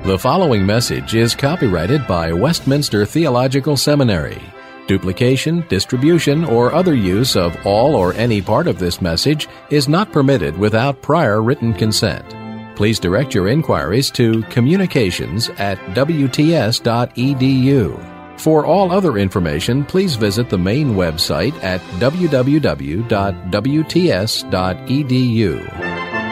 The following message is copyrighted by Westminster Theological Seminary. Duplication, distribution, or other use of all or any part of this message is not permitted without prior written consent. Please direct your inquiries to communications@wts.edu. For all other information, please visit the main website at www.wts.edu.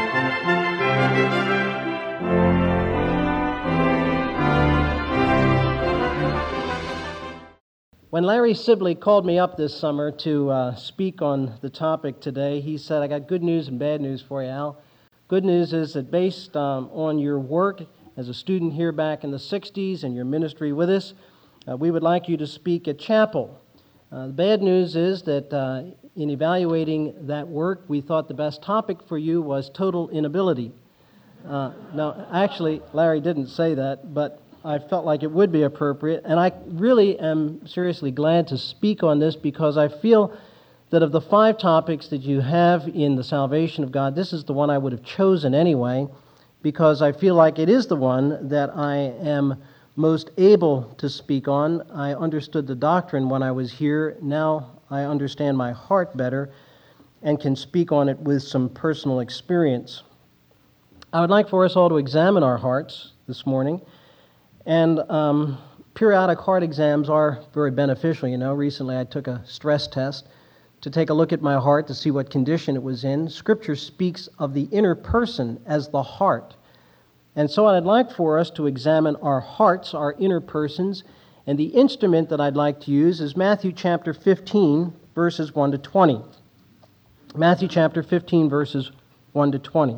When Larry Sibley called me up this summer to speak on the topic today, he said, "I got good news and bad news for you, Al. Good news is that based on your work as a student here back in the 60s and your ministry with us, we would like you to speak at chapel. The bad news is that in evaluating that work, we thought the best topic for you was total inability." Now, actually, Larry didn't say that, but I felt like it would be appropriate, and I really am seriously glad to speak on this because I feel that of the 5 topics that you have in the salvation of God, this is the one I would have chosen anyway, because I feel like it is the one that I am most able to speak on. I understood the doctrine when I was here. Now I understand my heart better and can speak on it with some personal experience. I would like for us all to examine our hearts this morning. And periodic heart exams are very beneficial. You know, recently I took a stress test to take a look at my heart to see what condition it was in. Scripture speaks of the inner person as the heart. And so I'd like for us to examine our hearts, our inner persons, and the instrument that I'd like to use is Matthew chapter 15, verses 1 to 20. Matthew chapter 15, verses 1 to 20.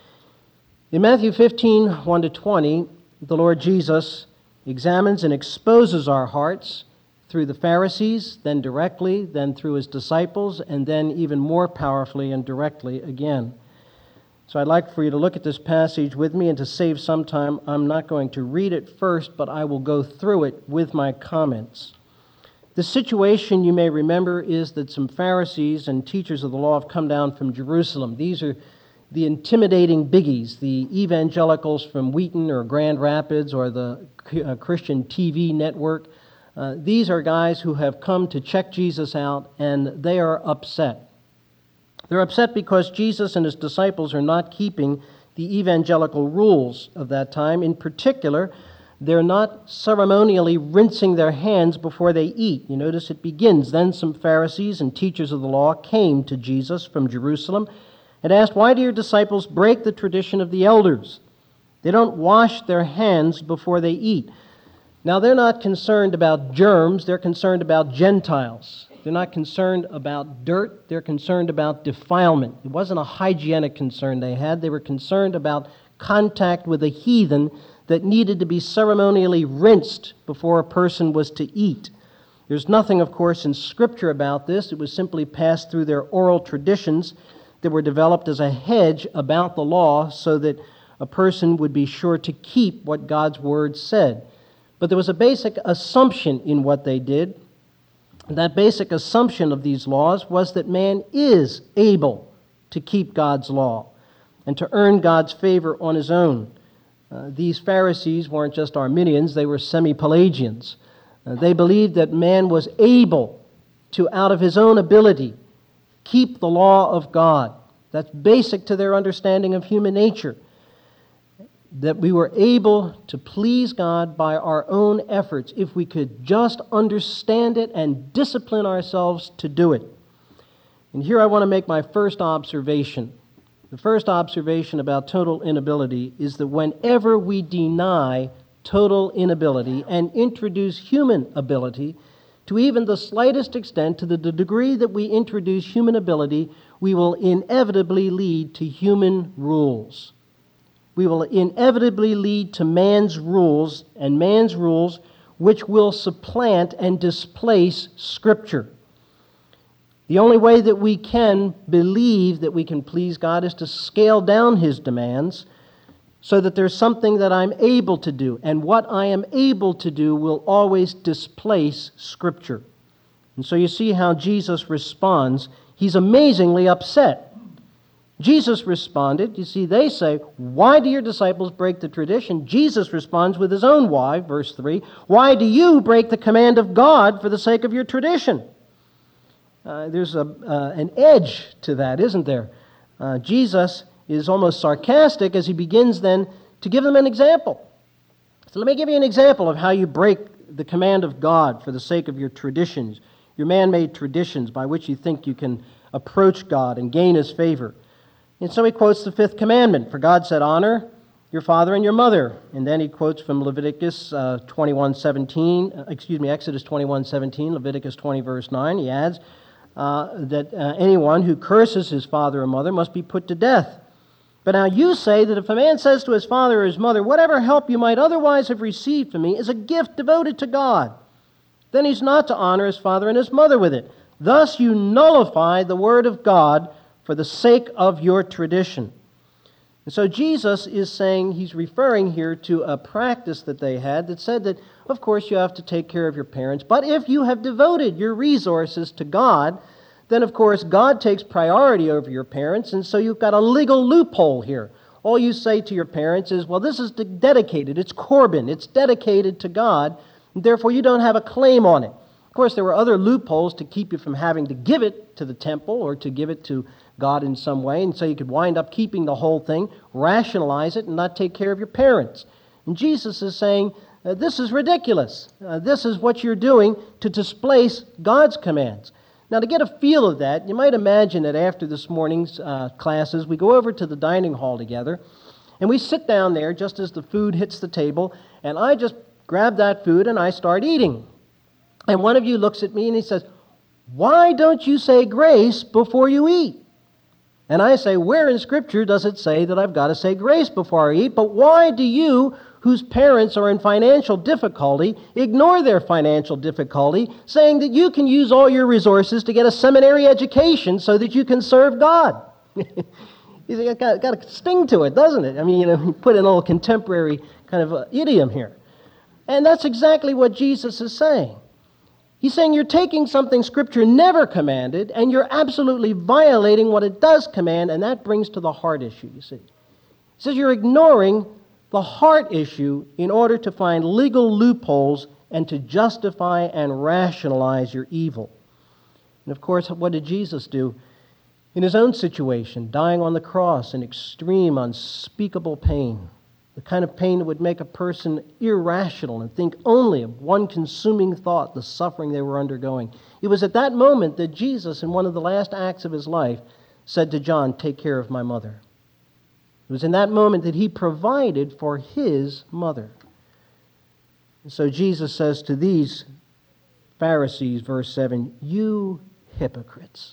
In Matthew 15, 1 to 20, the Lord Jesus examines and exposes our hearts through the Pharisees, then directly, then through his disciples, and then even more powerfully and directly again. So I'd like for you to look at this passage with me, and to save some time, I'm not going to read it first, but I will go through it with my comments. The situation, you may remember, is that some Pharisees and teachers of the law have come down from Jerusalem. These are the intimidating biggies, the evangelicals from Wheaton or Grand Rapids or the Christian TV network. These are guys who have come to check Jesus out, and they are upset. They're upset because Jesus and his disciples are not keeping the evangelical rules of that time. In particular, they're not ceremonially rinsing their hands before they eat. You notice it begins, "Then some Pharisees and teachers of the law came to Jesus from Jerusalem and asked, 'Why do your disciples break the tradition of the elders? They don't wash their hands before they eat.'" Now, they're not concerned about germs. They're concerned about Gentiles. They're not concerned about dirt. They're concerned about defilement. It wasn't a hygienic concern they had. They were concerned about contact with a heathen that needed to be ceremonially rinsed before a person was to eat. There's nothing, of course, in Scripture about this. It was simply passed through their oral traditions that were developed as a hedge about the law so that a person would be sure to keep what God's Word said. But there was a basic assumption in what they did. That basic assumption of these laws was that man is able to keep God's law and to earn God's favor on his own. These Pharisees weren't just Arminians, they were semi-Pelagians. They believed that man was able to, out of his own ability, keep the law of God. That's basic to their understanding of human nature. That we were able to please God by our own efforts if we could just understand it and discipline ourselves to do it. And here I want to make my first observation. The first observation about total inability is that whenever we deny total inability and introduce human ability, to even the slightest extent, to the degree that we introduce human ability, we will inevitably lead to human rules. We will inevitably lead to man's rules, and man's rules which will supplant and displace Scripture. The only way that we can believe that we can please God is to scale down His demands so that there's something that I'm able to do, and what I am able to do will always displace Scripture. And so you see how Jesus responds. He's amazingly upset. Jesus responded, you see, they say, why do your disciples break the tradition? Jesus responds with his own why, verse 3, why do you break the command of God for the sake of your tradition? There's an edge to that, isn't there? Jesus is almost sarcastic as he begins then to give them an example. So let me give you an example of how you break the command of God for the sake of your traditions, your man-made traditions by which you think you can approach God and gain his favor. And so he quotes the fifth commandment. For God said, honor your father and your mother. And then he quotes from Exodus 21:17, Leviticus 20, verse 9. He adds that anyone who curses his father or mother must be put to death. But now you say that if a man says to his father or his mother, whatever help you might otherwise have received from me is a gift devoted to God, then he's not to honor his father and his mother with it. Thus you nullify the word of God for the sake of your tradition. And so Jesus is saying, he's referring here to a practice that they had that said that, of course, you have to take care of your parents, but if you have devoted your resources to God, then, of course, God takes priority over your parents, and so you've got a legal loophole here. All you say to your parents is, well, this is dedicated, it's Corban, it's dedicated to God, and therefore you don't have a claim on it. Of course, there were other loopholes to keep you from having to give it to the temple or to give it to God in some way, and so you could wind up keeping the whole thing, rationalize it, and not take care of your parents. And Jesus is saying, this is ridiculous. This is what you're doing to displace God's commands. Now, to get a feel of that, you might imagine that after this morning's classes, we go over to the dining hall together, and we sit down there just as the food hits the table, and I just grab that food and I start eating. And one of you looks at me and he says, why don't you say grace before you eat? And I say, where in Scripture does it say that I've got to say grace before I eat? But why do you, whose parents are in financial difficulty, ignore their financial difficulty, saying that you can use all your resources to get a seminary education so that you can serve God? It's got a sting to it, doesn't it? I mean, you put in a little contemporary kind of idiom here. And that's exactly what Jesus is saying. He's saying you're taking something Scripture never commanded, and you're absolutely violating what it does command, and that brings to the heart issue, you see. He says you're ignoring the heart issue in order to find legal loopholes and to justify and rationalize your evil. And of course, what did Jesus do? In his own situation, dying on the cross in extreme, unspeakable pain, the kind of pain that would make a person irrational and think only of one consuming thought, the suffering they were undergoing. It was at that moment that Jesus, in one of the last acts of his life, said to John, take care of my mother. It was in that moment that he provided for his mother. And so Jesus says to these Pharisees, verse 7, you hypocrites.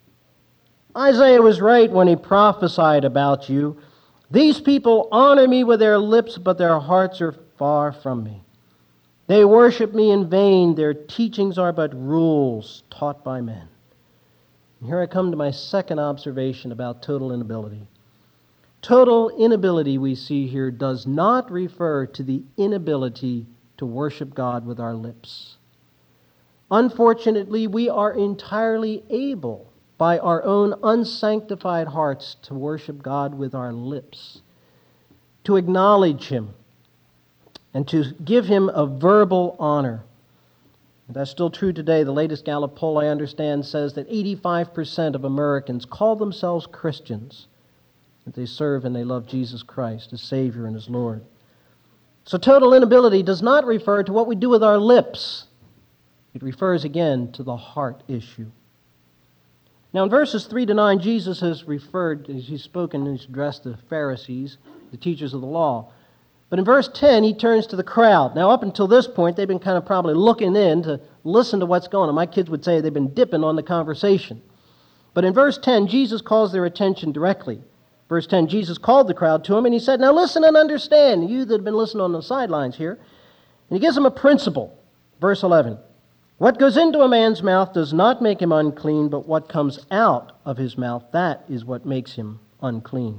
Isaiah was right when he prophesied about you. These people honor me with their lips, but their hearts are far from me. They worship me in vain. Their teachings are but rules taught by men. And here I come to my second observation about total inability. Total inability, we see here, does not refer to the inability to worship God with our lips. Unfortunately, we are entirely able by our own unsanctified hearts to worship God with our lips, to acknowledge Him, and to give Him a verbal honor. And that's still true today. The latest Gallup poll, I understand, says that 85% of Americans call themselves Christians, that they serve and they love Jesus Christ as Savior and as Lord. So total inability does not refer to what we do with our lips. It refers again to the heart issue. Now in verses 3 to 9, Jesus has referred, as he's spoken, he's addressed the Pharisees, the teachers of the law. But in verse 10, he turns to the crowd. Now up until this point, they've been kind of probably looking in to listen to what's going on. My kids would say they've been dipping on the conversation. But in verse 10, Jesus calls their attention directly. Verse 10, Jesus called the crowd to him and he said, now listen and understand, you that have been listening on the sidelines here. And he gives them a principle. Verse 11, what goes into a man's mouth does not make him unclean, but what comes out of his mouth, that is what makes him unclean.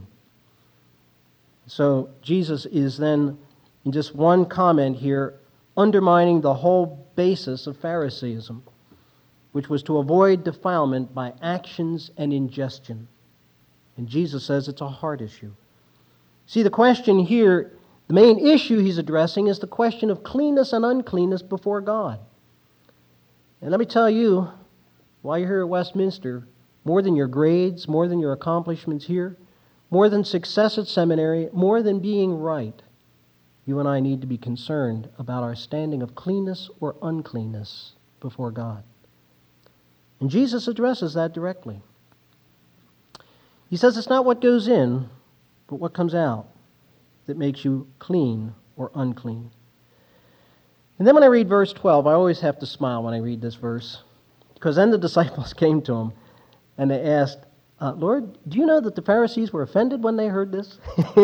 So Jesus is then, in just one comment here, undermining the whole basis of Pharisaism, which was to avoid defilement by actions and ingestion. And Jesus says it's a heart issue. See, the question here, the main issue he's addressing is the question of cleanness and uncleanness before God. And let me tell you, while you're here at Westminster, more than your grades, more than your accomplishments here, more than success at seminary, more than being right, you and I need to be concerned about our standing of cleanness or uncleanness before God. And Jesus addresses that directly. He says it's not what goes in, but what comes out that makes you clean or unclean. And then when I read verse 12, I always have to smile when I read this verse, because then the disciples came to him and they asked, Lord, do you know that the Pharisees were offended when they heard this?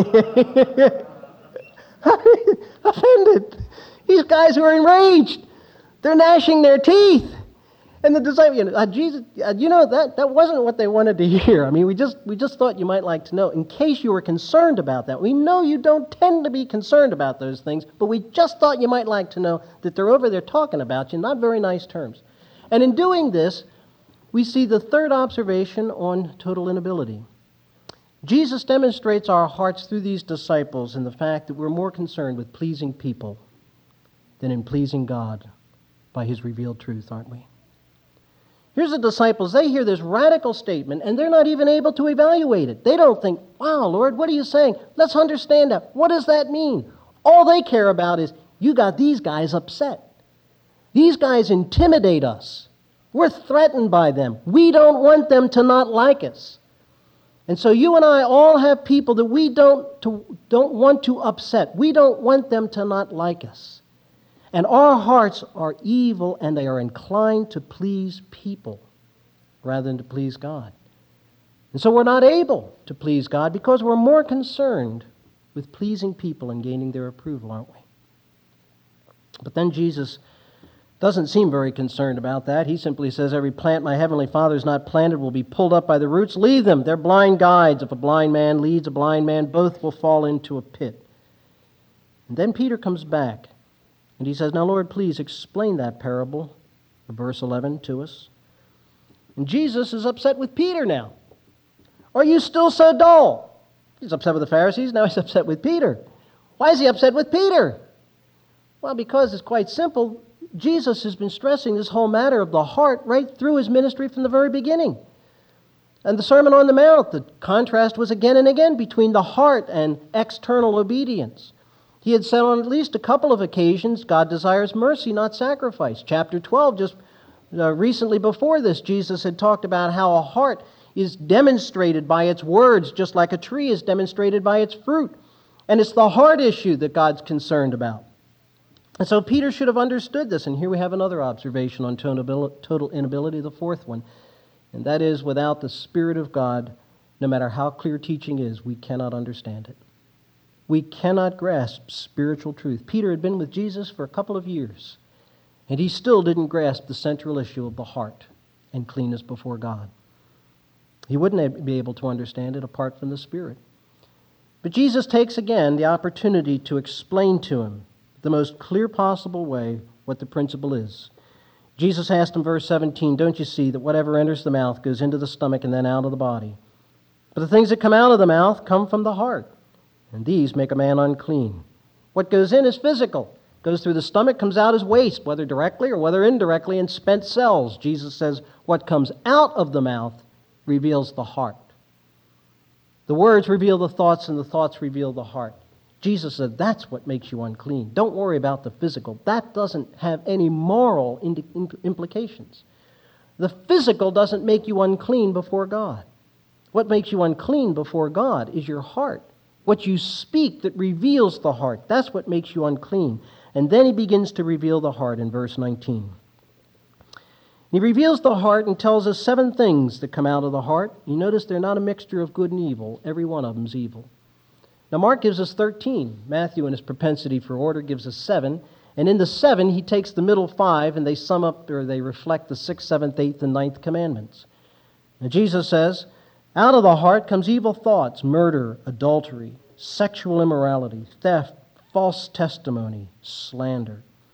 Offended. These guys were enraged. They're gnashing their teeth. And the disciples, Jesus, that wasn't what they wanted to hear. I mean, we just thought you might like to know, in case you were concerned about that. We know you don't tend to be concerned about those things, but we just thought you might like to know that they're over there talking about you in not very nice terms. And in doing this, we see the third observation on total inability. Jesus demonstrates our hearts through these disciples in the fact that we're more concerned with pleasing people than in pleasing God by His revealed truth, aren't we? Here's the disciples. They hear this radical statement, and they're not even able to evaluate it. They don't think, wow, Lord, what are you saying? Let's understand that. What does that mean? All they care about is, you got these guys upset. These guys intimidate us. We're threatened by them. We don't want them to not like us. And so you and I all have people that we don't want to upset. We don't want them to not like us. And our hearts are evil, and they are inclined to please people rather than to please God. And so we're not able to please God because we're more concerned with pleasing people and gaining their approval, aren't we? But then Jesus doesn't seem very concerned about that. He simply says, every plant my heavenly Father has not planted will be pulled up by the roots. Leave them. They're blind guides. If a blind man leads a blind man, both will fall into a pit. And then Peter comes back. And he says, now, Lord, please explain that parable, verse 11, to us. And Jesus is upset with Peter now. Are you still so dull? He's upset with the Pharisees, now he's upset with Peter. Why is he upset with Peter? Well, because it's quite simple. Jesus has been stressing this whole matter of the heart right through his ministry from the very beginning. And the Sermon on the Mount, the contrast was again and again between the heart and external obedience. He had said on at least a couple of occasions, God desires mercy, not sacrifice. Chapter 12, just recently before this, Jesus had talked about how a heart is demonstrated by its words, just like a tree is demonstrated by its fruit. And it's the heart issue that God's concerned about. And so Peter should have understood this. And here we have another observation on total inability, the fourth one. And that is, without the Spirit of God, no matter how clear teaching is, we cannot understand it. We cannot grasp spiritual truth. Peter had been with Jesus for a couple of years, and he still didn't grasp the central issue of the heart and cleanness before God. He wouldn't be able to understand it apart from the Spirit. But Jesus takes again the opportunity to explain to him the most clear possible way what the principle is. Jesus asked in verse 17, don't you see that whatever enters the mouth goes into the stomach and then out of the body? But the things that come out of the mouth come from the heart, and these make a man unclean. What goes in is physical. Goes through the stomach, comes out as waste, whether directly or whether indirectly, in spent cells. Jesus says what comes out of the mouth reveals the heart. The words reveal the thoughts, and the thoughts reveal the heart. Jesus said that's what makes you unclean. Don't worry about the physical. That doesn't have any moral implications. The physical doesn't make you unclean before God. What makes you unclean before God is your heart. What you speak that reveals the heart, that's what makes you unclean. And then he begins to reveal the heart in verse 19. He reveals the heart and tells us 7 things that come out of the heart. You notice they're not a mixture of good and evil. Every one of them's evil. Now Mark gives us 13. Matthew, in his propensity for order, gives us 7. And in the 7, he takes the middle 5, and they sum up, or they reflect the 6th, 7th, 8th, and 9th commandments. Now Jesus says, out of the heart comes evil thoughts, murder, adultery, sexual immorality, theft, false testimony, slander.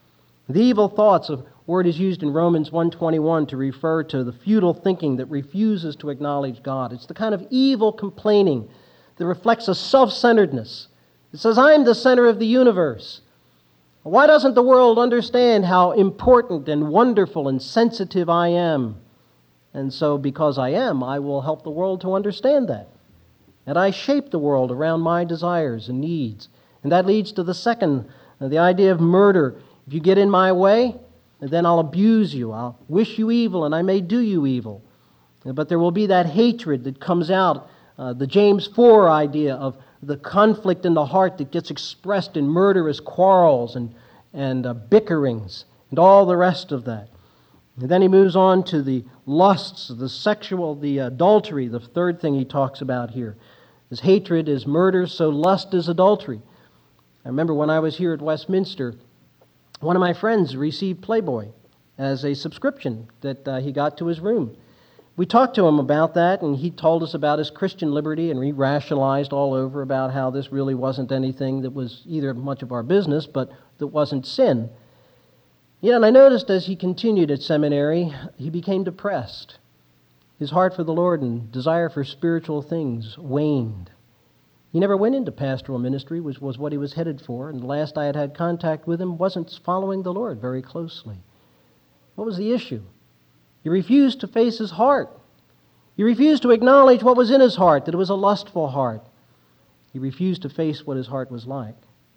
The evil thoughts, a word is used in Romans 1:21 to refer to the futile thinking that refuses to acknowledge God. It's the kind of evil complaining that reflects a self-centeredness. It says, I'm the center of the universe. Why doesn't the world understand how important and wonderful and sensitive I am? And so because I am, I will help the world to understand that. And I shape the world around my desires and needs. And that leads to the second, the idea of murder. If you get in my way, then I'll abuse you. I'll wish you evil, and I may do you evil. But there will be that hatred that comes out, the James 4 idea of the conflict in the heart that gets expressed in murderous quarrels and bickerings and all the rest of that. And then he moves on to the lusts, the sexual, the adultery, the third thing he talks about here. As hatred is murder, so lust is adultery. I remember when I was here at Westminster, one of my friends received Playboy as a subscription that he got to his room. We talked to him about that, and he told us about his Christian liberty, and he rationalized all over about how this really wasn't anything that was either much of our business, but that wasn't sin. Yeah, and I noticed as he continued at seminary, he became depressed. His heart for the Lord and desire for spiritual things waned. He never went into pastoral ministry, which was what he was headed for, and the last I had had contact with him wasn't following the Lord very closely. What was the issue? He refused to face his heart. He refused to acknowledge what was in his heart, that it was a lustful heart. He refused to face what his heart was like.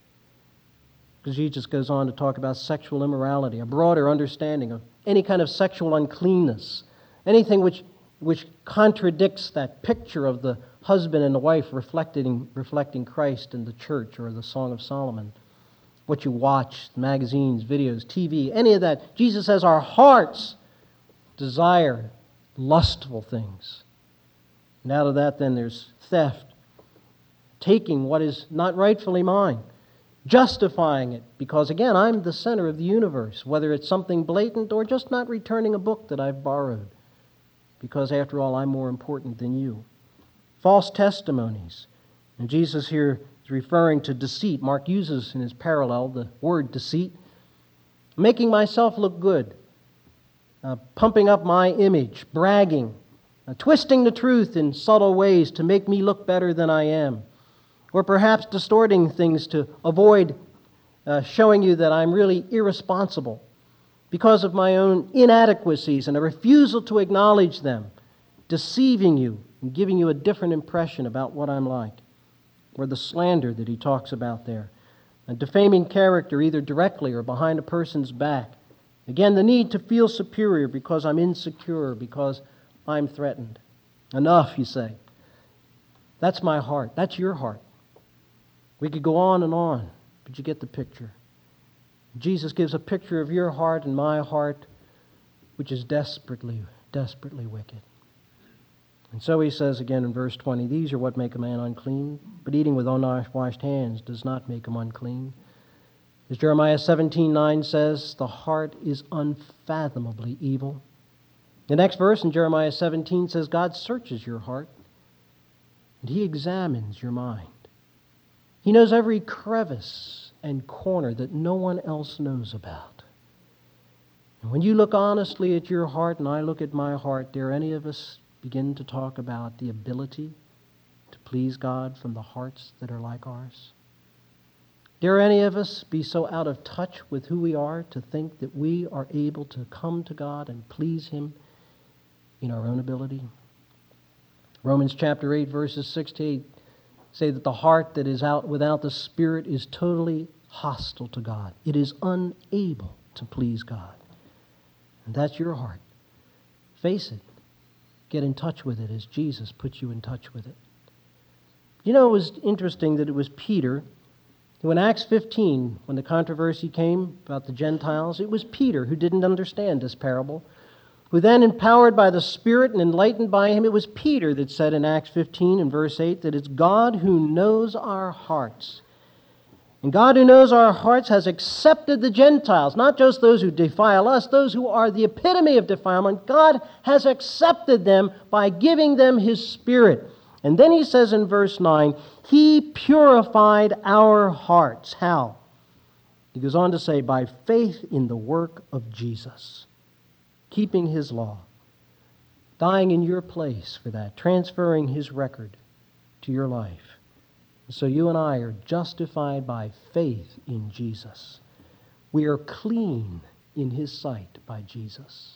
Because Jesus goes on to talk about sexual immorality, a broader understanding of any kind of sexual uncleanness, anything which contradicts that picture of the husband and the wife reflecting Christ in the church or the Song of Solomon. What you watch, magazines, videos, TV, any of that. Jesus says our hearts desire lustful things. And out of that then there's theft, taking what is not rightfully mine, justifying it, because again, I'm the center of the universe, whether it's something blatant or just not returning a book that I've borrowed, because after all, I'm more important than you. False testimonies. And Jesus here is referring to deceit. Mark uses in his parallel the word deceit. Making myself look good. Pumping up my image. Bragging. Twisting the truth in subtle ways to make me look better than I am. Or perhaps distorting things to avoid showing you that I'm really irresponsible because of my own inadequacies and a refusal to acknowledge them, deceiving you and giving you a different impression about what I'm like. Or the slander that he talks about there. And defaming character either directly or behind a person's back. Again, the need to feel superior because I'm insecure, because I'm threatened. Enough, you say. That's my heart. That's your heart. We could go on, but you get the picture. Jesus gives a picture of your heart and my heart, which is desperately, desperately wicked. And so he says again in verse 20, these are what make a man unclean, but eating with unwashed hands does not make him unclean. As Jeremiah 17:9 says, the heart is unfathomably evil. The next verse in Jeremiah 17 says, God searches your heart, and he examines your mind. He knows every crevice and corner that no one else knows about. And when you look honestly at your heart and I look at my heart, dare any of us begin to talk about the ability to please God from the hearts that are like ours? Dare any of us be so out of touch with who we are to think that we are able to come to God and please him in our own ability? Romans chapter 8, verses 6 to 8 say that the heart that is out without the Spirit is totally hostile to God. It is unable to please God. And that's your heart. Face it. Get in touch with it as Jesus puts you in touch with it. You know, it was interesting that it was Peter who in Acts 15, when the controversy came about the Gentiles, it was Peter who didn't understand this parable, who then, empowered by the Spirit and enlightened by him, it was Peter that said in Acts 15 and verse 8 that it's God who knows our hearts. And God who knows our hearts has accepted the Gentiles, not just those who defile us, those who are the epitome of defilement. God has accepted them by giving them his Spirit. And then he says in verse 9, he purified our hearts. How? He goes on to say, by faith in the work of Jesus, keeping his law, dying in your place for that, transferring his record to your life. So you and I are justified by faith in Jesus. We are clean in his sight by Jesus.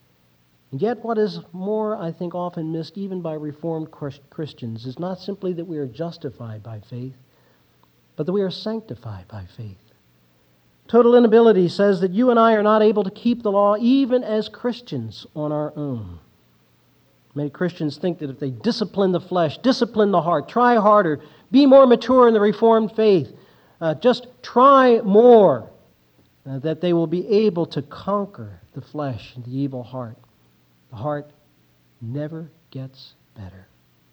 And yet what is more, I think, often missed even by Reformed Christians is not simply that we are justified by faith, but that we are sanctified by faith. Total inability says that you and I are not able to keep the law even as Christians on our own. Many Christians think that if they discipline the flesh, discipline the heart, try harder, be more mature in the Reformed faith, just try more, that they will be able to conquer the flesh and the evil heart. The heart never gets better.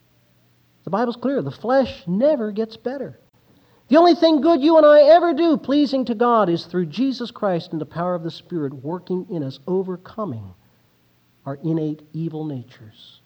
The Bible's clear. The flesh never gets better. The only thing good you and I ever do, pleasing to God, is through Jesus Christ and the power of the Spirit working in us, overcoming our innate evil natures.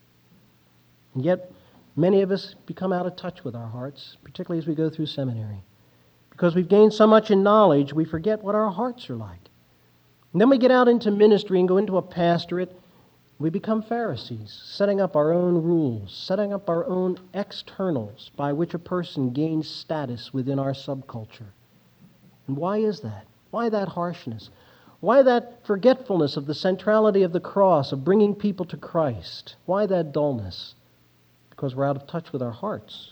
And yet, many of us become out of touch with our hearts, particularly as we go through seminary. Because we've gained so much in knowledge, we forget what our hearts are like. And then we get out into ministry and go into a pastorate. We become Pharisees, setting up our own rules, setting up our own externals by which a person gains status within our subculture. And why is that? Why that harshness? Why that forgetfulness of the centrality of the cross, of bringing people to Christ? Why that dullness? Because we're out of touch with our hearts.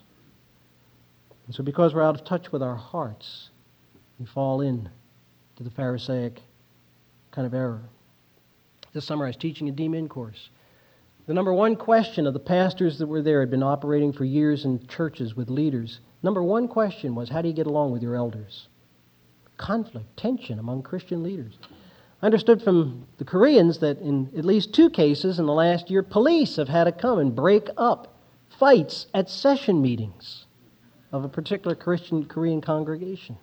And so because we're out of touch with our hearts, we fall in to the Pharisaic kind of error. This summer I was teaching a DMin course. The number one question of the pastors that were there, had been operating for years in churches with leaders. Number one question was, how do you get along with your elders? Conflict, tension among Christian leaders. I understood from the Koreans that in at least 2 cases in the last year, police have had to come and break up fights at session meetings of a particular Christian Korean congregation.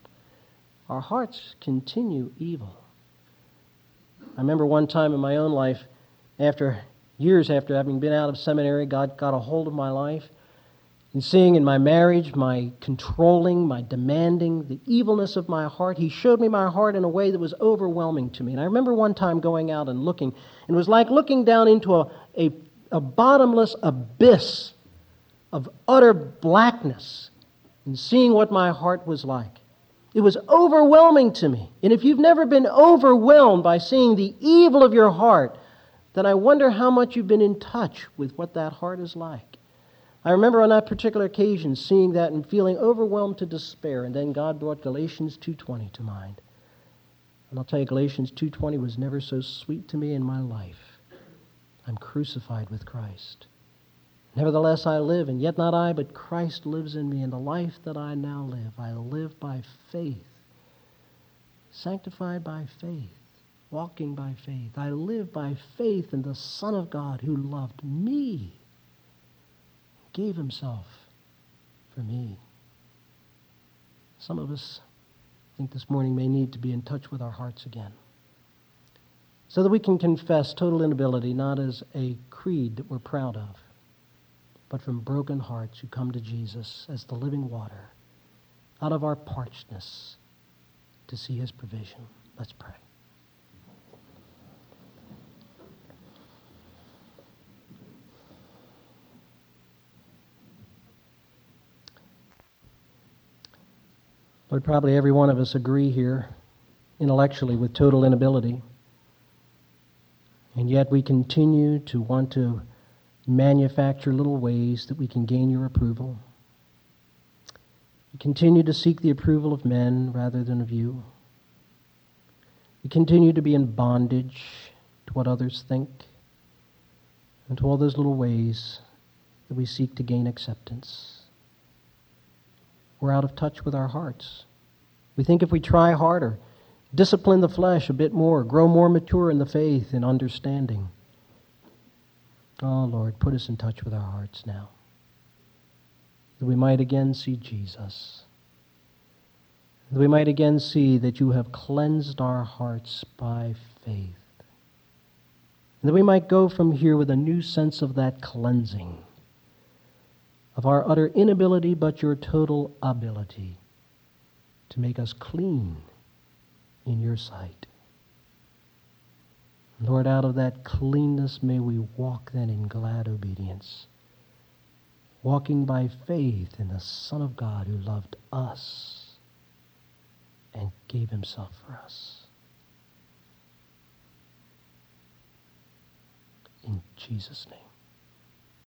Our hearts continue evil. I remember one time in my own life, years after having been out of seminary, God got a hold of my life. And seeing in my marriage, my controlling, my demanding, the evilness of my heart, He showed me my heart in a way that was overwhelming to me. And I remember one time going out and looking, and it was like looking down into a bottomless abyss of utter blackness and seeing what my heart was like. It was overwhelming to me. And if you've never been overwhelmed by seeing the evil of your heart, then I wonder how much you've been in touch with what that heart is like. I remember on that particular occasion seeing that and feeling overwhelmed to despair, and then God brought Galatians 2:20 to mind. And I'll tell you, Galatians 2:20 was never so sweet to me in my life. I'm crucified with Christ. Nevertheless I live, and yet not I, but Christ lives in me. And the life that I now live, I live by faith, sanctified by faith, walking by faith. I live by faith in the Son of God who loved me, gave Himself for me. Some of us, I think this morning, may need to be in touch with our hearts again, so that we can confess total inability, not as a creed that we're proud of, but from broken hearts who come to Jesus as the living water, out of our parchedness, to see His provision. Let's pray. Lord, probably every one of us agree here intellectually with total inability, and yet we continue to want to manufacture little ways that we can gain your approval. We continue to seek the approval of men rather than of you. We continue to be in bondage to what others think and to all those little ways that we seek to gain acceptance. We're out of touch with our hearts. We think if we try harder, discipline the flesh a bit more, grow more mature in the faith and understanding. Oh, Lord, put us in touch with our hearts now, that we might again see Jesus, that we might again see that you have cleansed our hearts by faith, and that we might go from here with a new sense of that cleansing, of our utter inability but your total ability to make us clean in your sight. Lord, out of that cleanness may we walk then in glad obedience, walking by faith in the Son of God who loved us and gave himself for us. In Jesus' name.